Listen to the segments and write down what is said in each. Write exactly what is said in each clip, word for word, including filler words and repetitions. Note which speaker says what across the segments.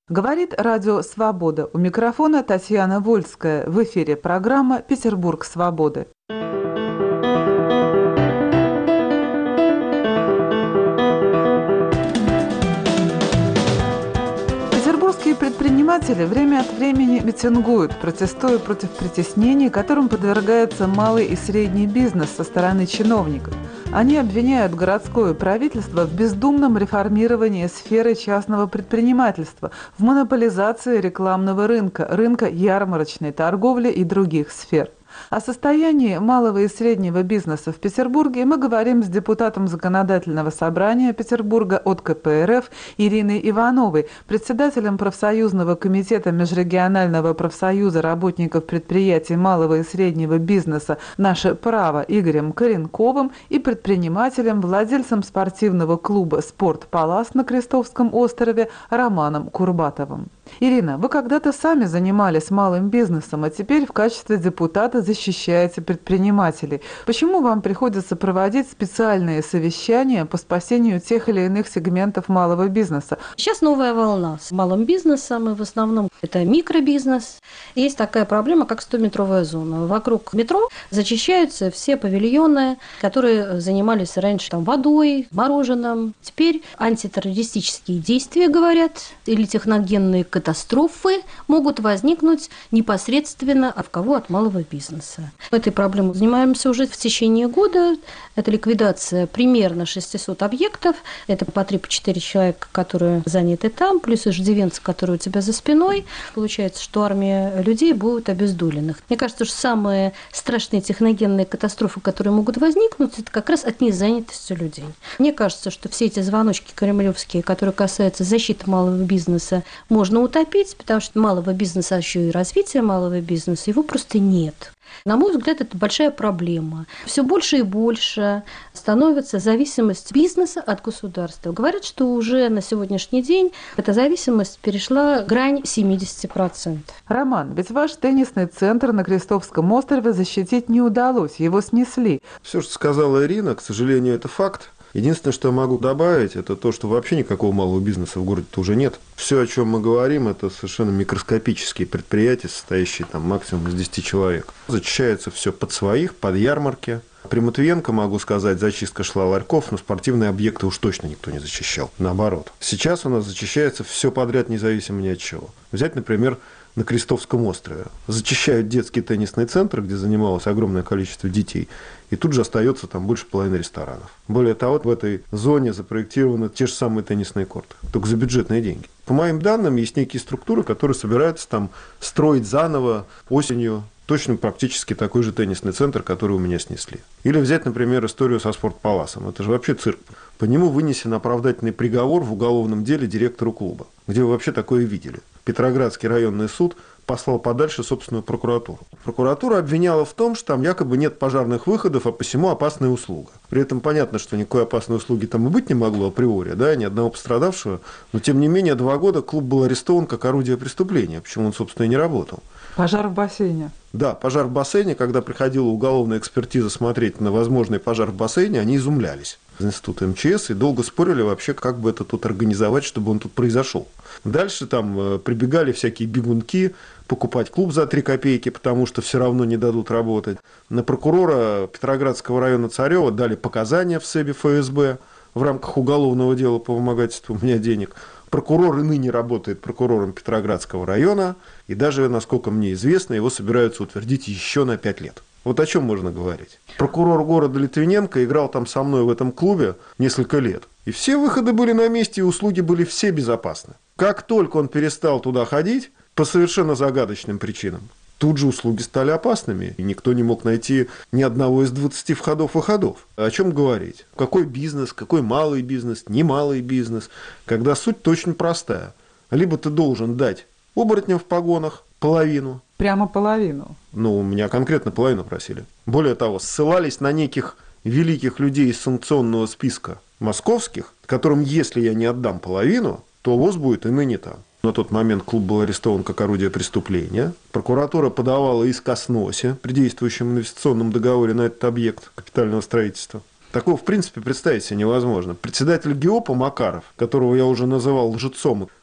Speaker 1: Говорит Радио Свобода. У микрофона Татьяна Вольская. В эфире программа «Петербург свободы». Петербургские предприниматели время от времени митингуют, протестуя против притеснений, которым подвергается малый и средний бизнес со стороны чиновников. Они обвиняют городское правительство в бездумном реформировании сферы частного предпринимательства, в монополизации рекламного рынка, рынка ярмарочной торговли и других сфер. О состоянии малого и среднего бизнеса в Петербурге мы говорим с депутатом Законодательного собрания Петербурга от ка пэ эр эф Ириной Ивановой, председателем профсоюзного комитета Межрегионального профсоюза работников предприятий малого и среднего бизнеса «Наше право» Игорем Коренковым и предпринимателем, владельцем спортивного клуба «Спорт Палас» на Крестовском острове Романом Курбатовым. Ирина, вы когда-то сами занимались малым бизнесом, а теперь в качестве депутата защищаете предпринимателей. Почему вам приходится проводить специальные совещания по спасению тех или иных сегментов малого бизнеса?
Speaker 2: Сейчас новая волна с малым бизнесом, и в основном это микробизнес. Есть такая проблема, как стометровая зона. Вокруг метро зачищаются все павильоны, которые занимались раньше там, водой, мороженым. Теперь антитеррористические действия, говорят, или техногенные катастрофы могут возникнуть непосредственно от кого? От малого бизнеса. Этой проблемой занимаемся уже в течение года. Это ликвидация примерно шестьсот объектов. Это по три-четыре человека, которые заняты там, плюс иждивенцы, которые у тебя за спиной. Получается, что армия людей будет обездоленных. Мне кажется, что самые страшные техногенные катастрофы, которые могут возникнуть, это как раз от незанятости людей. Мне кажется, что все эти звоночки кремлевские, которые касаются защиты малого бизнеса, можно утопить, потому что малого бизнеса, а еще и развития малого бизнеса, его просто нет. На мой взгляд, это большая проблема. Все больше и больше становится зависимость бизнеса от государства. Говорят, что уже на сегодняшний день эта зависимость перешла грань семьдесят процентов.
Speaker 1: Роман, ведь ваш теннисный центр на Крестовском острове защитить не удалось, его снесли.
Speaker 3: Все, что сказала Ирина, к сожалению, это факт. Единственное, что я могу добавить, это то, что вообще никакого малого бизнеса в городе-то уже нет. Все, о чем мы говорим, это совершенно микроскопические предприятия, состоящие там максимум из десяти человек. Зачищается все под своих, под ярмарки. При Матвиенко, могу сказать, зачистка шла ларьков, но спортивные объекты уж точно никто не зачищал. Наоборот. Сейчас у нас зачищается все подряд, независимо ни от чего. Взять, например, на Крестовском острове. Зачищают детский теннисный центр, где занималось огромное количество детей, и тут же остается там больше половины ресторанов. Более того, в этой зоне запроектированы те же самые теннисные корты, только за бюджетные деньги. По моим данным, есть некие структуры, которые собираются там строить заново осенью точно практически такой же теннисный центр, который у меня снесли. Или взять, например, историю со спортпаласом. Это же вообще цирк. По нему вынесен оправдательный приговор в уголовном деле директору клуба. Где вы вообще такое видели? Петроградский районный суд послал подальше собственную прокуратуру. Прокуратура обвиняла в том, что там якобы нет пожарных выходов, а посему опасная услуга. При этом понятно, что никакой опасной услуги там и быть не могло априори, да, ни одного пострадавшего. Но тем не менее, два года клуб был арестован как орудие преступления, почему он, собственно, и не работал.
Speaker 1: Пожар в бассейне.
Speaker 3: Да, пожар в бассейне, когда приходила уголовная экспертиза смотреть на возможный пожар в бассейне, они изумлялись из института эм че эс и долго спорили вообще, как бы это тут организовать, чтобы он тут произошел. Дальше там прибегали всякие бегунки покупать клуб за три копейки, потому что все равно не дадут работать. На прокурора Петроградского района Царева дали показания в СЭБе эф эс бэ в рамках уголовного дела по вымогательству у меня денег. Прокурор и ныне работает прокурором Петроградского района, и даже, насколько мне известно, его собираются утвердить еще на пять лет. Вот о чем можно говорить. Прокурор города Литвиненко играл там со мной в этом клубе несколько лет. И все выходы были на месте, и услуги были все безопасны. Как только он перестал туда ходить, по совершенно загадочным причинам, тут же услуги стали опасными, и никто не мог найти ни одного из двадцати входов-выходов. О чем говорить? Какой бизнес, какой малый бизнес, немалый бизнес, когда суть очень простая. Либо ты должен дать оборотням в погонах половину.
Speaker 1: Прямо половину?
Speaker 3: Ну, у меня конкретно половину просили. Более того, ссылались на неких великих людей из санкционного списка московских, которым, если я не отдам половину, то ВОЗ будет и ныне там. На тот момент клуб был арестован как орудие преступления. Прокуратура подавала иск о сносе при действующем инвестиционном договоре на этот объект капитального строительства. Такого, в принципе, представить себе невозможно. Председатель ГИОПа Макаров, которого я уже называл лжецом,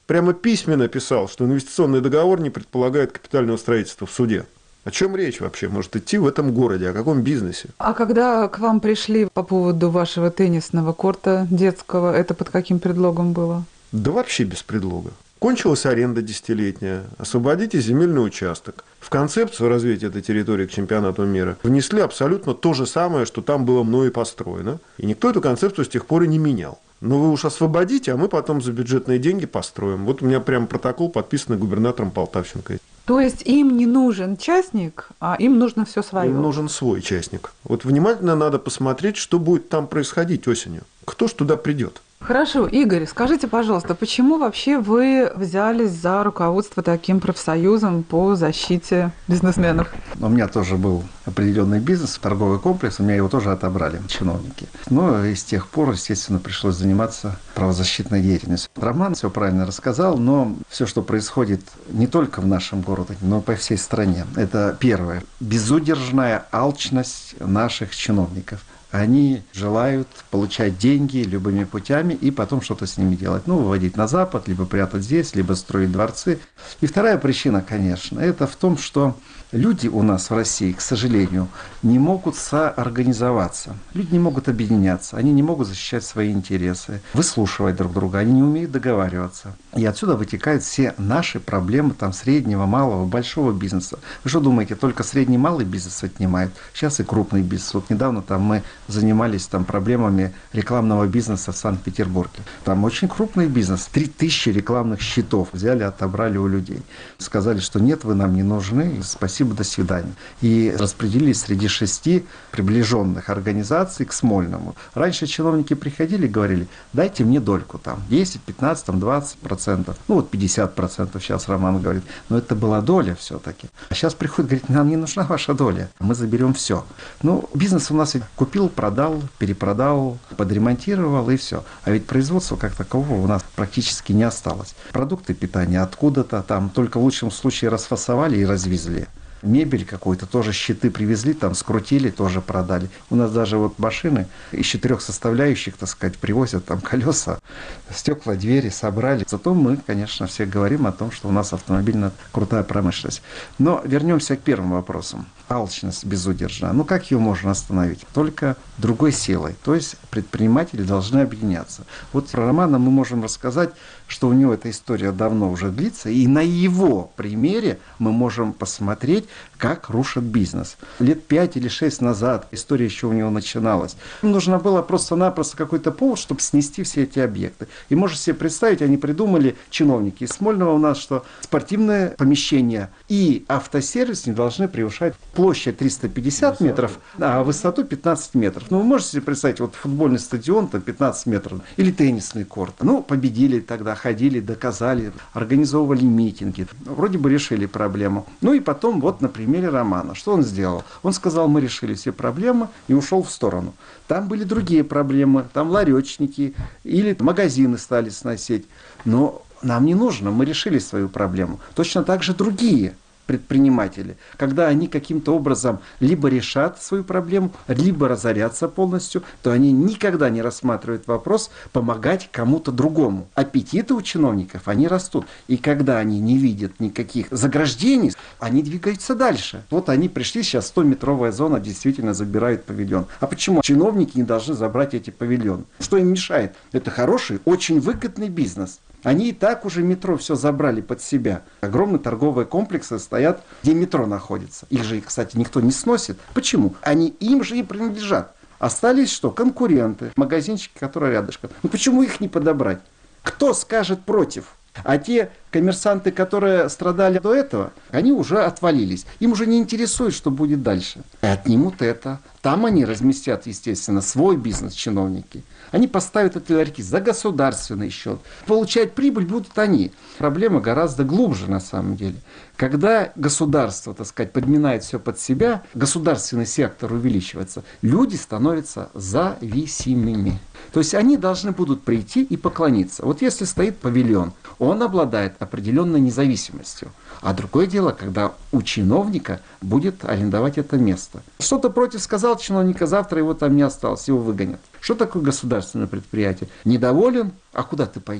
Speaker 3: прямо письменно писал, что инвестиционный договор не предполагает капитального строительства в суде. О чем речь вообще может идти в этом городе? О каком бизнесе?
Speaker 1: А когда к вам пришли по поводу вашего теннисного корта детского, это под каким предлогом было?
Speaker 3: Да вообще без предлога. Кончилась аренда десятилетняя, освободите земельный участок. В концепцию развития этой территории к чемпионату мира внесли абсолютно то же самое, что там было мной построено. И никто эту концепцию с тех пор и не менял. Но вы уж освободите, а мы потом за бюджетные деньги построим. Вот у меня прям протокол, подписанный губернатором Полтавченко.
Speaker 1: То есть им не нужен частник, а им нужно все свое?
Speaker 3: Им нужен свой частник. Вот внимательно надо посмотреть, что будет там происходить осенью. Кто ж туда придет?
Speaker 1: Хорошо, Игорь, скажите, пожалуйста, почему вообще вы взялись за руководство таким профсоюзом по защите бизнесменов?
Speaker 4: У меня тоже был определенный бизнес, торговый комплекс, у меня его тоже отобрали чиновники. Но и с тех пор, естественно, пришлось заниматься правозащитной деятельностью. Роман все правильно рассказал, но все, что происходит не только в нашем городе, но и по всей стране, это первое. Безудержная алчность наших чиновников. Они желают получать деньги любыми путями и потом что-то с ними делать. Ну, выводить на Запад, либо прятать здесь, либо строить дворцы. И вторая причина, конечно, это в том, что люди у нас в России, к сожалению, не могут соорганизоваться. Люди не могут объединяться, они не могут защищать свои интересы, выслушивать друг друга, они не умеют договариваться. И отсюда вытекают все наши проблемы там среднего, малого, большого бизнеса. Вы что думаете, только средний, малый бизнес отнимает? Сейчас и крупный бизнес. Вот недавно там мы занимались там проблемами рекламного бизнеса в Санкт-Петербурге. Там очень крупный бизнес. Три тысячи рекламных счетов взяли, отобрали у людей. Сказали, что нет, вы нам не нужны, спасибо, до свидания. И распределили среди шести приближенных организаций к Смольному. Раньше чиновники приходили и говорили, дайте мне дольку там, десять, пятнадцать, двадцать процентов. Ну вот пятьдесят процентов сейчас Роман говорит. Но это была доля все-таки. А сейчас приходит, говорит, нам не нужна ваша доля, мы заберем все. Ну, бизнес у нас ведь купил, продал, перепродал, подремонтировал и все. А ведь производства как такового у нас практически не осталось. Продукты питания откуда-то там только в лучшем случае расфасовали и развезли. Мебель какую-то, тоже щиты привезли, там скрутили, тоже продали. У нас даже вот машины из четырех составляющих, так сказать, привозят там колеса, стекла, двери собрали. Зато мы, конечно, все говорим о том, что у нас автомобильная крутая промышленность. Но вернемся к первым вопросам. Алчность безудержная. Ну, как ее можно остановить? Только другой силой. То есть предприниматели должны объединяться. Вот про Романа мы можем рассказать, что у него эта история давно уже длится, и на его примере мы можем посмотреть, как рушат бизнес. Лет пять или шесть назад история еще у него начиналась. Им нужно было просто-напросто какой-то повод, чтобы снести все эти объекты. И можете себе представить, они придумали, чиновники из Смольного у нас, что спортивное помещение и автосервис не должны превышать площадь триста пятьдесят метров, а высоту пятнадцать метров. Ну, вы можете себе представить, вот футбольный стадион, там пятнадцать метров, или теннисный корт. Ну, победили тогда, ходили, доказали, организовывали митинги. Вроде бы решили проблему. Ну и потом, вот на примере Романа, что он сделал? Он сказал, мы решили все проблемы, и ушел в сторону. Там были другие проблемы, там ларечники или магазины стали сносить. Но нам не нужно, мы решили свою проблему. Точно так же другие предприниматели, когда они каким-то образом либо решат свою проблему, либо разорятся полностью, то они никогда не рассматривают вопрос помогать кому-то другому. Аппетиты у чиновников, они растут. И когда они не видят никаких заграждений, они двигаются дальше. Вот они пришли, сейчас стометровая зона, действительно забирают павильон. А почему чиновники не должны забрать эти павильоны? Что им мешает? Это хороший, очень выгодный бизнес. Они и так уже метро все забрали под себя. Огромные торговые комплексы стоят, где метро находится. Их же, кстати, никто не сносит. Почему? Они им же и принадлежат. Остались что? Конкуренты, магазинчики, которые рядышком. Ну почему их не подобрать? Кто скажет против? А те коммерсанты, которые страдали до этого, они уже отвалились. Им уже не интересует, что будет дальше. И отнимут это. Там они разместят, естественно, свой бизнес, чиновники. Они поставят эти ларьки за государственный счет. Получать прибыль будут они. Проблема гораздо глубже на самом деле. Когда государство, так сказать, подминает все под себя, государственный сектор увеличивается, люди становятся зависимыми. То есть они должны будут прийти и поклониться. Вот если стоит павильон, он обладает определенной независимостью. А другое дело, когда у чиновника будет арендовать это место. Что-то против сказал чиновника, завтра его там не осталось, его выгонят. Что такое государственное предприятие? Недоволен? А куда ты пойдешь?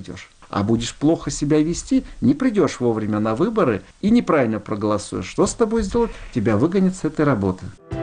Speaker 4: А будешь плохо себя вести, не придешь вовремя на выборы и неправильно проголосуешь. Что с тобой сделать? Тебя выгонят с этой работы.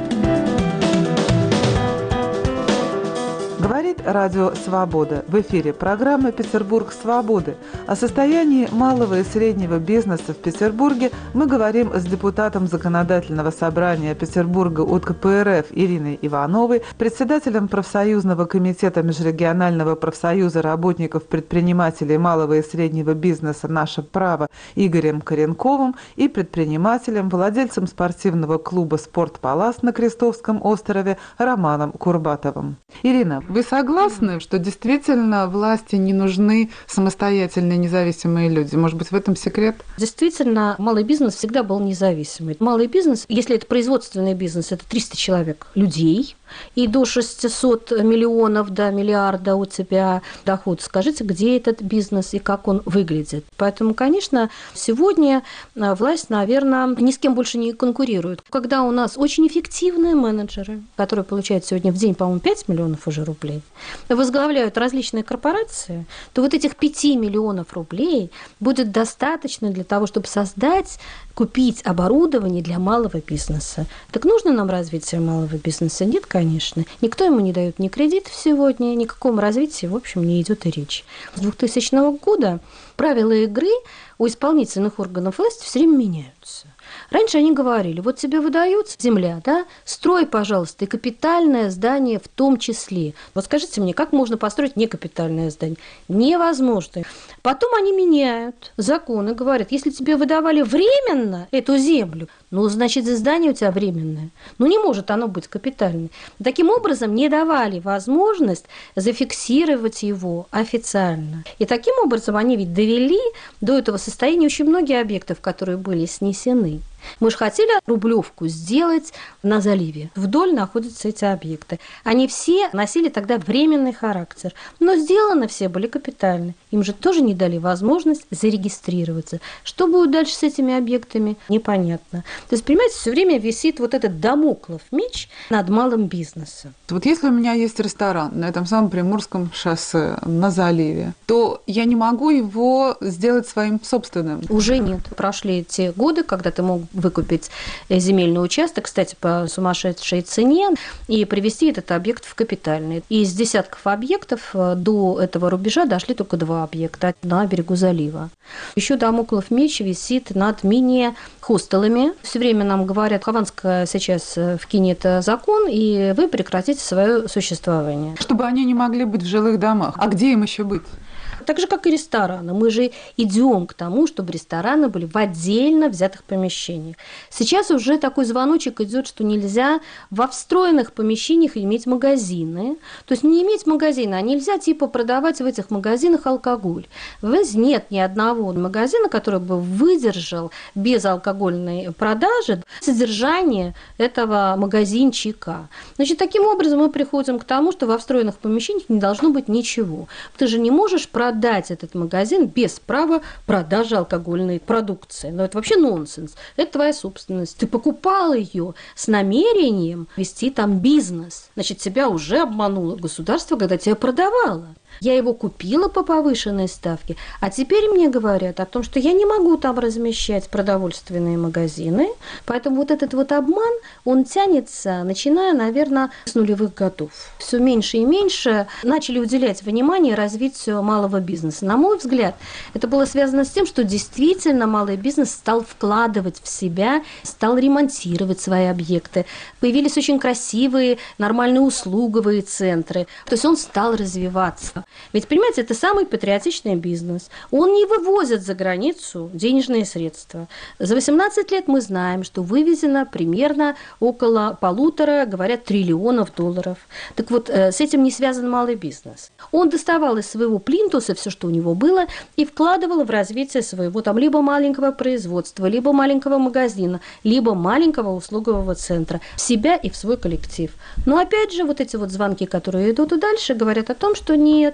Speaker 1: Говорит Радио Свобода. В эфире программа «Петербург свободы». О состоянии малого и среднего бизнеса в Петербурге мы говорим с депутатом Законодательного собрания Петербурга от ка пэ эр эф Ириной Ивановой, председателем профсоюзного комитета Межрегионального профсоюза работников предпринимателей малого и среднего бизнеса «Наше право» Игорем Коренковым и предпринимателем, владельцем спортивного клуба «Спорт Палас» на Крестовском острове Романом Курбатовым. Ирина, вы согласны, что действительно власти не нужны самостоятельные независимые люди? Может быть, в этом секрет?
Speaker 2: Действительно, малый бизнес всегда был независимый. Малый бизнес, если это производственный бизнес, это триста человек людей, и до шестисот миллионов до миллиарда у тебя доход. Скажите, где этот бизнес и как он выглядит? Поэтому, конечно, сегодня власть, наверное, ни с кем больше не конкурирует. Когда у нас очень эффективные менеджеры, которые получают сегодня в день, по-моему, пять миллионов уже рублей, возглавляют различные корпорации, то вот этих пяти миллионов рублей будет достаточно для того, чтобы создать, купить оборудование для малого бизнеса. Так нужно нам развитие малого бизнеса? Нет, конечно. Никто ему не дает ни кредитов сегодня, ни о каком развитии, в общем, не идет и речь. С двухтысячного года правила игры у исполнительных органов власти все время меняются. Раньше они говорили, вот тебе выдается земля, да, строй, пожалуйста, и капитальное здание в том числе. Вот скажите мне, как можно построить некапитальное здание? Невозможно. Потом они меняют законы, говорят, если тебе выдавали временно эту землю, ну, значит, здание у тебя временное. Ну, не может оно быть капитальным. Таким образом, не давали возможность зафиксировать его официально. И таким образом они ведь довели до этого состояния очень многие объектов, которые были снесены. Мы же хотели Рублевку сделать на заливе. Вдоль находятся эти объекты. Они все носили тогда временный характер. Но сделаны все были капитальны. Им же тоже не дали возможность зарегистрироваться. Что будет дальше с этими объектами, непонятно. То есть, понимаете, все время висит вот этот дамоклов меч над малым бизнесом.
Speaker 1: Вот если у меня есть ресторан на этом самом Приморском шоссе, на заливе, то я не могу его сделать своим собственным.
Speaker 2: Уже нет. Прошли те годы, когда ты мог выкупить земельный участок, кстати, по сумасшедшей цене, и привести этот объект в капитальный. Из десятков объектов до этого рубежа дошли только два объекта на берегу залива. Еще дамоклов меч висит над мини-хостелами. Все время нам говорят, Хованская сейчас вкинет закон, и вы прекратите свое существование.
Speaker 1: Чтобы они не могли быть в жилых домах. А где им еще быть?
Speaker 2: Так же, как и рестораны. Мы же идем к тому, чтобы рестораны были в отдельно взятых помещениях. Сейчас уже такой звоночек идет, что нельзя во встроенных помещениях иметь магазины. То есть не иметь магазина, а нельзя типа продавать в этих магазинах алкоголь. Нет ни одного магазина, который бы выдержал без алкогольной продажи содержание этого магазинчика. Значит, таким образом мы приходим к тому, что во встроенных помещениях не должно быть ничего. Ты же не можешь продать продать этот магазин без права продажи алкогольной продукции. Но это вообще нонсенс. Это твоя собственность. Ты покупал ее с намерением вести там бизнес. Значит, тебя уже обмануло государство, когда тебя продавало. Я его купила по повышенной ставке, а теперь мне говорят о том, что я не могу там размещать продовольственные магазины, поэтому вот этот вот обман, он тянется, начиная, наверное, с нулевых годов. Все меньше и меньше начали уделять внимание развитию малого бизнеса. На мой взгляд, это было связано с тем, что действительно малый бизнес стал вкладывать в себя, стал ремонтировать свои объекты. Появились очень красивые, нормальные услуговые центры. То есть он стал развиваться. Ведь, понимаете, это самый патриотичный бизнес. Он не вывозит за границу денежные средства. За восемнадцать лет мы знаем, что вывезено примерно около полутора, говорят, триллионов долларов. Так вот, с этим не связан малый бизнес. Он доставал из своего плинтуса все, что у него было, и вкладывал в развитие своего там либо маленького производства, либо маленького магазина, либо маленького услугового центра в себя и в свой коллектив. Но опять же, вот эти вот звонки, которые идут и дальше, говорят о том, что нет,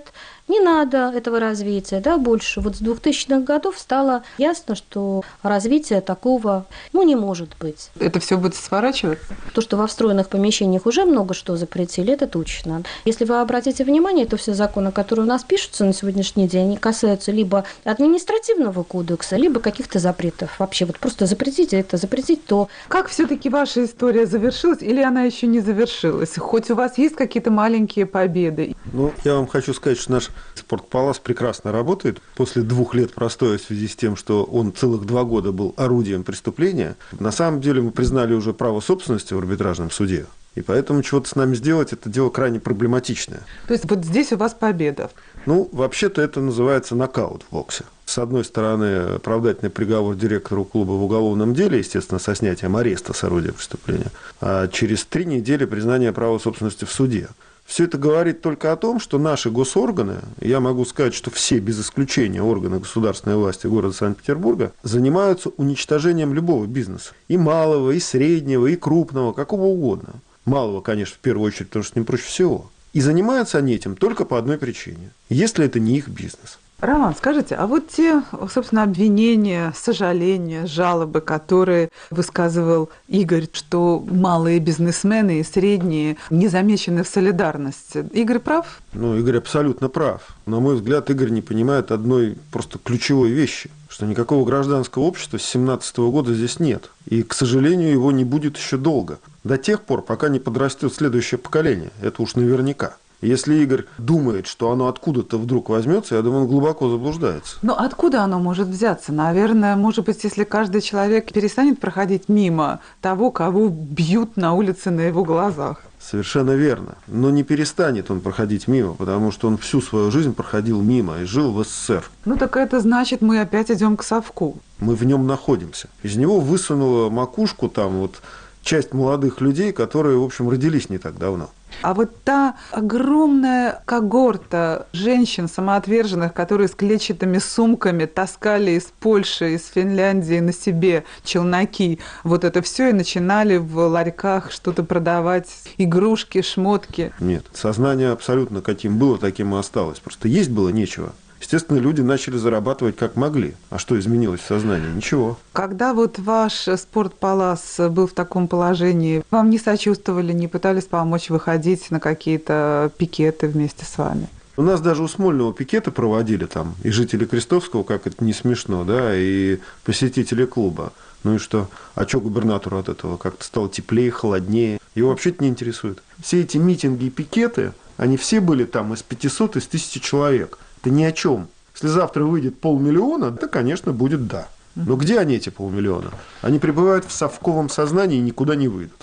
Speaker 2: не надо этого развития, да, больше. Вот с двухтысячных годов стало ясно, что развития такого, ну, не может быть.
Speaker 1: Это все будет сворачиваться?
Speaker 2: То, что во встроенных помещениях уже много что запретили, это точно. Если вы обратите внимание, то все законы, которые у нас пишутся на сегодняшний день, они касаются либо административного кодекса, либо каких-то запретов. Вообще вот просто запретить это, запретить то.
Speaker 1: Как все-таки ваша история завершилась или она еще не завершилась? Хоть у вас есть какие-то маленькие победы?
Speaker 3: Ну, я вам хочу сказать, что наш спортпалас прекрасно работает. После двух лет простоя в связи с тем, что он целых два года был орудием преступления, на самом деле мы признали уже право собственности в арбитражном суде. И поэтому чего-то с нами сделать, это дело крайне проблематичное.
Speaker 1: То есть вот здесь у вас победа?
Speaker 3: Ну, вообще-то это называется нокаут в боксе. С одной стороны, оправдательный приговор директору клуба в уголовном деле, естественно, со снятием ареста с орудия преступления, а через три недели признание права собственности в суде. Все это говорит только о том, что наши госорганы, я могу сказать, что все без исключения органы государственной власти города Санкт-Петербурга, занимаются уничтожением любого бизнеса. И малого, и среднего, и крупного, какого угодно. Малого, конечно, в первую очередь, потому что с ним проще всего. И занимаются они этим только по одной причине. Если это не их бизнес.
Speaker 1: Роман, скажите, а вот те, собственно, обвинения, сожаления, жалобы, которые высказывал Игорь, что малые бизнесмены и средние не замечены в солидарности. Игорь прав?
Speaker 3: Ну, Игорь абсолютно прав. На мой взгляд, Игорь не понимает одной просто ключевой вещи, что никакого гражданского общества с семнадцатого года здесь нет. И, к сожалению, его не будет еще долго. До тех пор, пока не подрастет следующее поколение. Это уж наверняка. Если Игорь думает, что оно откуда-то вдруг возьмется, я думаю, он глубоко заблуждается.
Speaker 1: Но откуда оно может взяться? Наверное, может быть, если каждый человек перестанет проходить мимо того, кого бьют на улице на его глазах.
Speaker 3: Совершенно верно. Но не перестанет он проходить мимо, потому что он всю свою жизнь проходил мимо и жил в СССР.
Speaker 1: Ну так это значит, мы опять идем к совку.
Speaker 3: Мы в нем находимся. Из него высунула макушку там вот часть молодых людей, которые, в общем, родились не так давно.
Speaker 1: А вот та огромная когорта женщин самоотверженных, которые с клетчатыми сумками таскали из Польши, из Финляндии на себе челноки, вот это все и начинали в ларьках что-то продавать, игрушки, шмотки.
Speaker 3: Нет, сознание абсолютно каким было, таким и осталось. Просто есть было нечего. Естественно, люди начали зарабатывать как могли. А что изменилось в сознании? Ничего.
Speaker 1: Когда вот ваш спортпалас был в таком положении, вам не сочувствовали, не пытались помочь выходить на какие-то пикеты вместе с вами?
Speaker 3: У нас даже у Смольного пикеты проводили там, и жители Крестовского, как это не смешно, да, и посетители клуба. Ну и что? А что губернатору от этого? Как-то стало теплее, холоднее. Его вообще-то не интересует. Все эти митинги и пикеты, они все были там из пятисот, из тысячи человек. Это ни о чем. Если завтра выйдет полмиллиона, то, конечно, будет да. Но где они, эти полмиллиона? Они пребывают в совковом сознании и никуда не выйдут.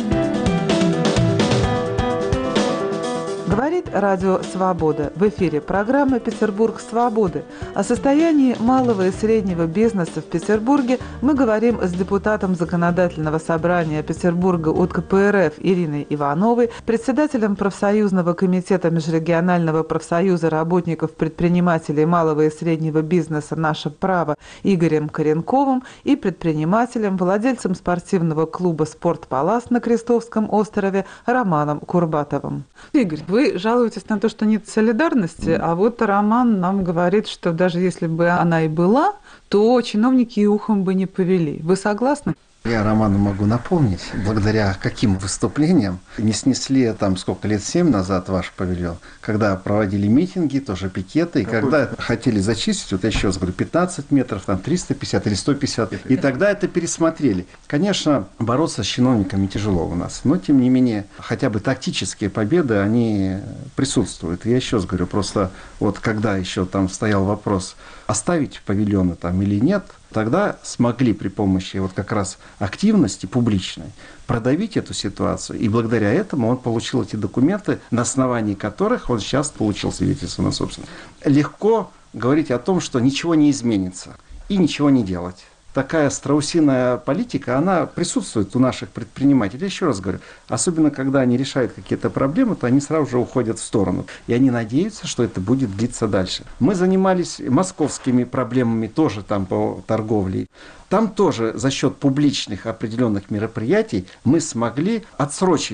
Speaker 1: Говорит Радио Свобода. В эфире программа «Петербург свободы». О состоянии малого и среднего бизнеса в Петербурге мы говорим с депутатом Законодательного собрания Петербурга от ка пэ эр эф Ириной Ивановой, председателем профсоюзного комитета Межрегионального профсоюза работников предпринимателей малого и среднего бизнеса «Наше право» Игорем Коренковым и предпринимателем, владельцем спортивного клуба «Спортпалас» на Крестовском острове Романом Курбатовым. Игорь, вы жалуетесь на то, что нет солидарности, а вот Роман нам говорит, что даже если бы она и была, то чиновники и ухом бы не повели. Вы согласны?
Speaker 4: Я Роману могу напомнить, благодаря каким выступлениям не снесли там сколько лет, семь назад ваш павильон, когда проводили митинги, тоже пикеты, и Какой? Когда хотели зачистить, вот я еще раз говорю, пятнадцать метров, там триста пятьдесят или сто пятьдесят, и тогда это пересмотрели. Конечно, бороться с чиновниками тяжело у нас, но тем не менее, хотя бы тактические победы, они присутствуют. Я еще раз говорю, просто вот когда еще там стоял вопрос, оставить павильоны там или нет, тогда смогли при помощи вот как раз активности публичной продавить эту ситуацию. И благодаря этому он получил эти документы, на основании которых он сейчас получил свидетельство на собственность. Легко говорить о том, что ничего не изменится и ничего не делать. Такая страусиная политика, она присутствует у наших предпринимателей. Еще раз говорю, особенно когда они решают какие-то проблемы, то они сразу же уходят в сторону. И они надеются, что это будет длиться дальше. Мы занимались московскими проблемами тоже там по торговле. Там тоже за счет публичных определенных мероприятий мы смогли отсрочить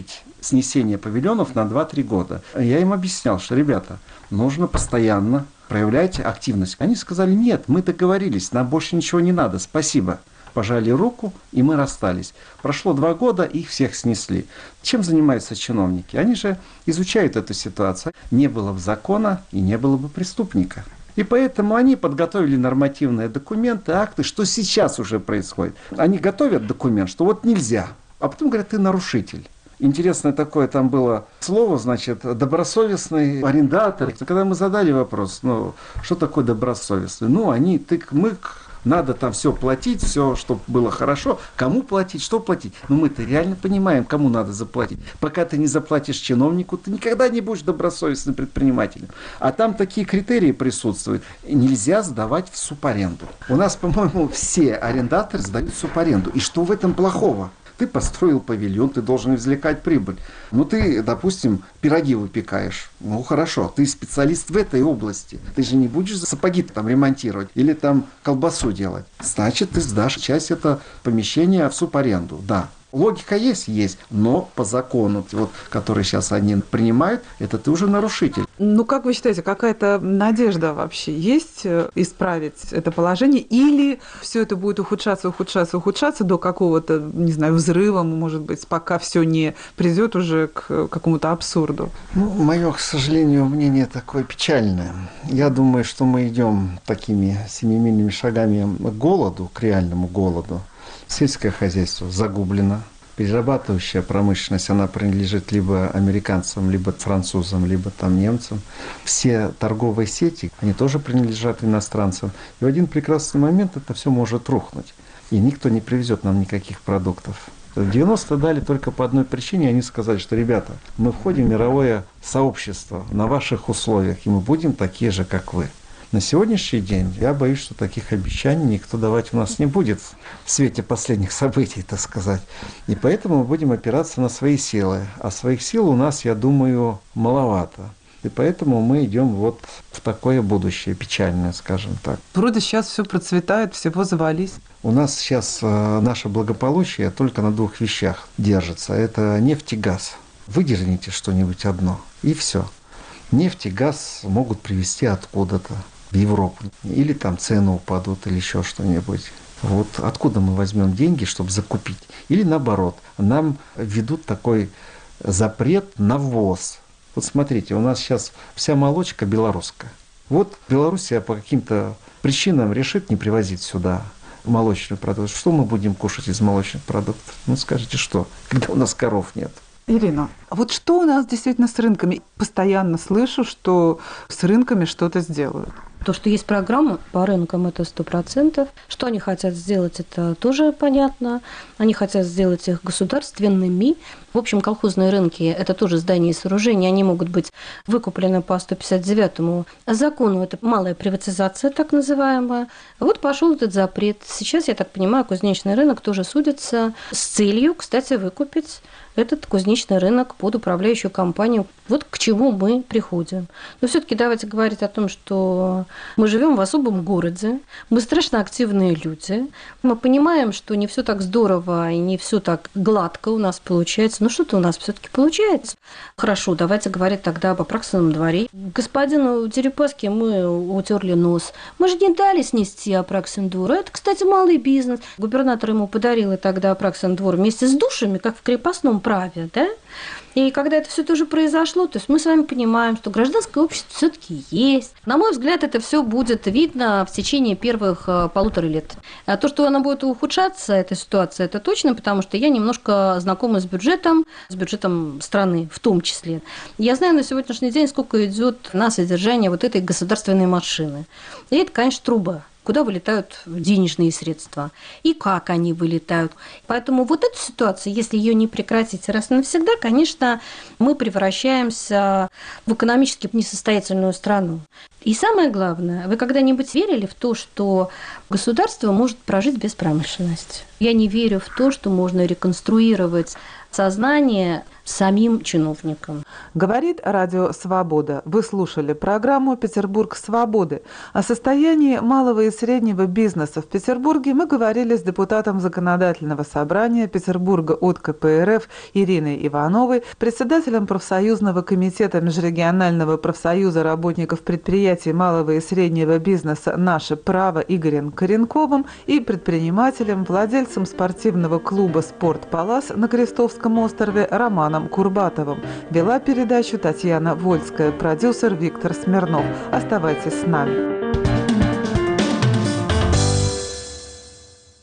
Speaker 4: снесение павильонов на два-три года. Я им объяснял, что, ребята, нужно постоянно проявлять активность. Они сказали, нет, мы договорились, нам больше ничего не надо, спасибо. Пожали руку, и мы расстались. Прошло два года, их всех снесли. Чем занимаются чиновники? Они же изучают эту ситуацию. Не было бы закона, и не было бы преступника. И поэтому они подготовили нормативные документы, акты, что сейчас уже происходит. Они готовят документ, что вот нельзя, а потом говорят, ты нарушитель. Интересное такое там было слово, значит, добросовестный арендатор. Когда мы задали вопрос, ну, что такое добросовестный? Ну, они тык-мык, надо там все платить, все, чтобы было хорошо. Кому платить, что платить? Но мы-то реально понимаем, кому надо заплатить. Пока ты не заплатишь чиновнику, ты никогда не будешь добросовестным предпринимателем. А там такие критерии присутствуют. Нельзя сдавать в субаренду. У нас, по-моему, все арендаторы сдают в субаренду. И что в этом плохого? Ты построил павильон, ты должен извлекать прибыль. Ну, ты, допустим, пироги выпекаешь. Ну, хорошо, ты специалист в этой области. Ты же не будешь сапоги там ремонтировать или там колбасу делать. Значит, ты сдашь часть этого помещения в субаренду. Да. Логика есть? Есть. Но по закону, вот, который сейчас они принимают, это ты уже нарушитель.
Speaker 1: Ну, как вы считаете, какая-то надежда вообще есть исправить это положение? Или все это будет ухудшаться, ухудшаться, ухудшаться до какого-то, не знаю, взрыва, может быть, пока все не придет уже к какому-то абсурду?
Speaker 4: Ну, мое, к сожалению, мнение такое печальное. Я думаю, что мы идем такими семимильными шагами к голоду, к реальному голоду. Сельское хозяйство загублено. Перерабатывающая промышленность, она принадлежит либо американцам, либо французам, либо там немцам. Все торговые сети, они тоже принадлежат иностранцам. И в один прекрасный момент это все может рухнуть. И никто не привезет нам никаких продуктов. В девяностые дали только по одной причине. Они сказали, что, ребята, мы входим в мировое сообщество на ваших условиях, и мы будем такие же, как вы. На сегодняшний день я боюсь, что таких обещаний никто давать у нас не будет в свете последних событий, так сказать. И поэтому мы будем опираться на свои силы. А своих сил у нас, я думаю, маловато. И поэтому мы идем вот в такое будущее, печальное, скажем так.
Speaker 1: Вроде сейчас все процветает, всего завались.
Speaker 4: У нас сейчас э, наше благополучие только на двух вещах держится. Это нефть и газ. Выдерните что-нибудь одно, и все. Нефть и газ могут привезти откуда-то в Европу. Или там цены упадут, или еще что-нибудь. Вот откуда мы возьмем деньги, чтобы закупить? Или наоборот, нам введут такой запрет на ввоз. Вот смотрите, у нас сейчас вся молочка белорусская. Вот Белоруссия по каким-то причинам решит не привозить сюда молочный продукт. Что мы будем кушать из молочных продуктов? Ну скажите, что? Когда у нас коров нет.
Speaker 1: Ирина, а вот что у нас действительно с рынками? Постоянно слышу, что с рынками что-то сделают.
Speaker 2: То, что есть программа по рынкам, это сто процентов. Что они хотят сделать, это тоже понятно. Они хотят сделать их государственными. В общем, колхозные рынки – это тоже здания и сооружения. Они могут быть выкуплены по сто пятьдесят девятому закону. Это малая приватизация, так называемая. Вот пошел этот запрет. Сейчас, я так понимаю, кузнечный рынок тоже судится с целью, кстати, выкупить этот кузнечный рынок под управляющую компанию. Вот к чему мы приходим. Но все-таки давайте говорить о том, что мы живем в особом городе, мы страшно активные люди, мы понимаем, что не все так здорово и не все так гладко у нас получается. Но что-то у нас все-таки получается. Хорошо, давайте говорить тогда об Апраксиновом дворе. Господину Дерипаске мы утерли нос. Мы же не дали снести Апраксин двор. Это, кстати, малый бизнес. Губернатор ему подарил тогда Апраксин двор вместе с душами, как в крепостном праве, да? И когда это все тоже произошло, то есть мы с вами понимаем, что гражданское общество все-таки есть. На мой взгляд, это все будет видно в течение первых полутора лет. А то, что она будет ухудшаться, эта ситуация, это точно, потому что я немножко знакома с бюджетом, с бюджетом страны в том числе. Я знаю на сегодняшний день, сколько идет на содержание вот этой государственной машины. И это, конечно, труба. Куда вылетают денежные средства и как они вылетают. Поэтому вот эту ситуацию, если ее не прекратить раз и навсегда, конечно, мы превращаемся в экономически несостоятельную страну. И самое главное, вы когда-нибудь верили в то, что государство может прожить без промышленности? Я не верю в то, что можно реконструировать сознание самим чиновникам.
Speaker 1: Говорит Радио Свобода. Вы слушали программу «Петербург свободы». О состоянии малого и среднего бизнеса в Петербурге мы говорили с депутатом Законодательного собрания Петербурга от ка пэ эр эф Ириной Ивановой, председателем профсоюзного комитета Межрегионального профсоюза работников предприятий малого и среднего бизнеса «Наше право» Игорем Коренковым и предпринимателем, владельцем спортивного клуба «Спорт Палас» на Крестовском острове Романом Курбатовым. Вела передачу Татьяна Вольская, продюсер Виктор Смирнов. Оставайтесь с нами.